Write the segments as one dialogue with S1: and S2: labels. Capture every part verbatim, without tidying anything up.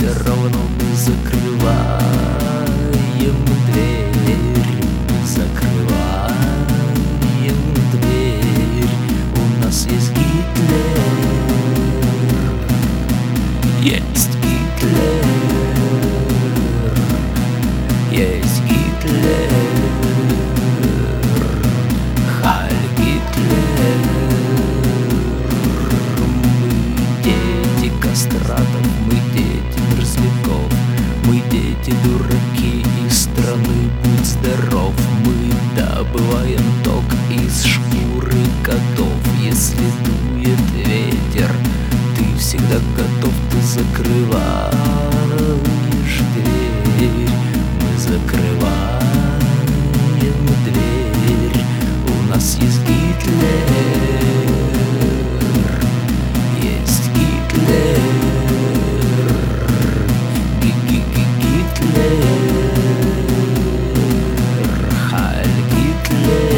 S1: все равно мы закрываем дверь, закрываем дверь. У нас есть Гитлер, есть Гитлер, есть Гитлер, Хайль Гитлер. Мы дети кастратов, мы дети мерзляков, мы дети дураки из страны будь здоров. Мы добываем ток из шкуры котов. Если дует ветер, ты всегда готов, ты закрываешь дверь. Мы закрываем дверь. У нас есть Гитлер, есть Гитлер, Ги-ги-ги-Гитлер, Хайль Гитлер.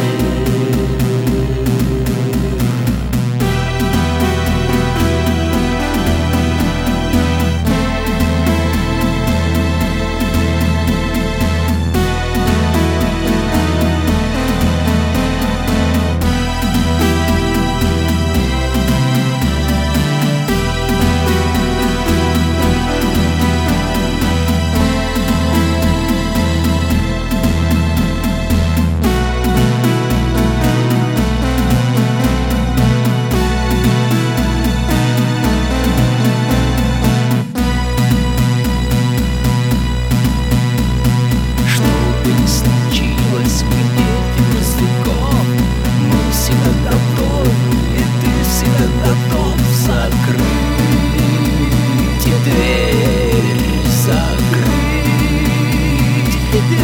S1: Дверь закрыть.